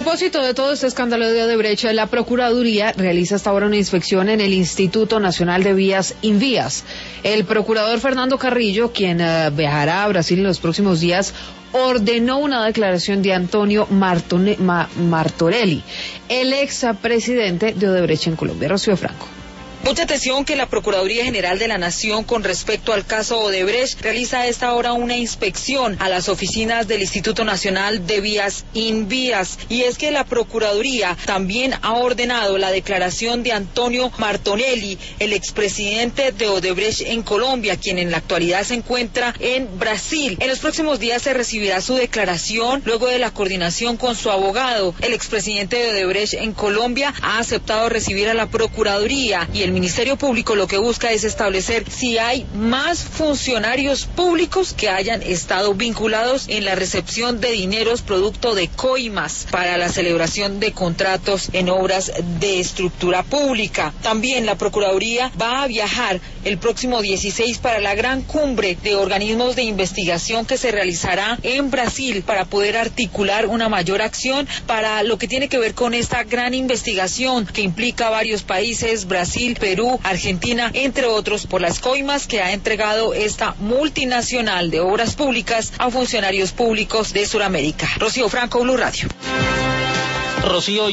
propósito de todo este escándalo de Odebrecht, la Procuraduría realiza hasta ahora una inspección en el Instituto Nacional de Vías Invías. El procurador Fernando Carrillo, quien viajará a Brasil en los próximos días, ordenó una declaración de Antonio Martorelli, el expresidente de Odebrecht en Colombia. Rocío Franco. Mucha atención que la Procuraduría General de la Nación con respecto al caso Odebrecht realiza a esta hora una inspección a las oficinas del Instituto Nacional de Vías Invías. Y es que la Procuraduría también ha ordenado la declaración de Antonio Martorelli, el expresidente de Odebrecht en Colombia, quien en la actualidad se encuentra en Brasil. En los próximos días se recibirá su declaración luego de la coordinación con su abogado. El expresidente de Odebrecht en Colombia ha aceptado recibir a la Procuraduría y el Ministerio Público lo que busca es establecer si hay más funcionarios públicos que hayan estado vinculados en la recepción de dineros producto de coimas para la celebración de contratos en obras de estructura pública. También la Procuraduría va a viajar el próximo 16 para la gran cumbre de organismos de investigación que se realizará en Brasil para poder articular una mayor acción para lo que tiene que ver con esta gran investigación que implica varios países, Brasil, Perú, Argentina, entre otros, por las coimas que ha entregado esta multinacional de obras públicas a funcionarios públicos de Sudamérica. Rocío Franco, Blue Radio. Rocío.